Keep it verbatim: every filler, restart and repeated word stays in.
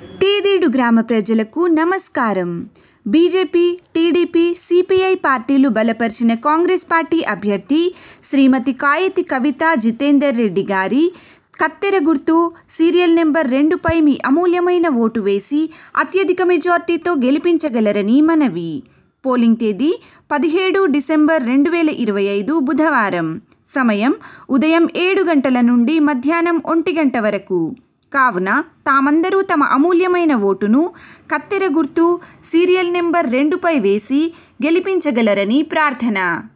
తేదేడు గ్రామ ప్రజలకు నమస్కారం. బీజేపీ, టీడీపీ, సిపిఐ పార్టీలు బలపరిచిన కాంగ్రెస్ పార్టీ అభ్యర్థి శ్రీమతి కాయతి కవితా జితేందర్ రెడ్డి గారి కత్తెర గుర్తు సీరియల్ నెంబర్ రెండుపై మీ అమూల్యమైన ఓటు వేసి అత్యధిక మెజార్టీతో గెలిపించగలరని మనవి. పోలింగ్ తేదీ పదిహేడు డిసెంబర్ రెండు వేల ఇరవై ఐదు బుధవారం. సమయం ఉదయం ఏడు గంటల నుండి మధ్యాహ్నం ఒంటి గంట వరకు. కావున తామందరూ తమ అమూల్యమైన ఓటును కత్తెర గుర్తు సీరియల్ నెంబర్ రెండుపై వేసి గెలిపించగలరని ప్రార్థన.